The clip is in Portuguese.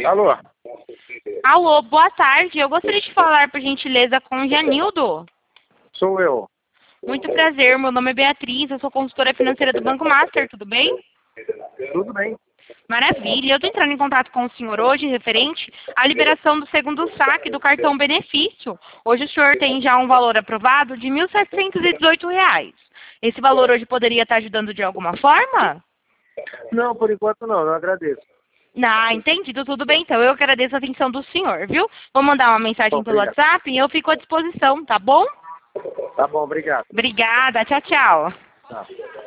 Alô? Alô, boa tarde. Eu gostaria de falar, por gentileza, com o Janildo. Sou eu. Muito prazer, meu nome é Beatriz, eu sou consultora financeira do Banco Master, tudo bem? Tudo bem? Maravilha. Eu estou entrando em contato com o senhor hoje, referente à liberação do segundo saque do cartão benefício. Hoje o senhor tem já um valor aprovado de R$ 1.718. Esse valor hoje poderia estar ajudando de alguma forma? Não, por enquanto não, eu agradeço. Ah, entendido, tudo bem. Então, eu agradeço a atenção do senhor, viu? Vou mandar uma mensagem pelo Obrigado. WhatsApp e eu fico à disposição, tá bom? Tá bom, obrigado. Obrigada, tchau, tchau. Tá.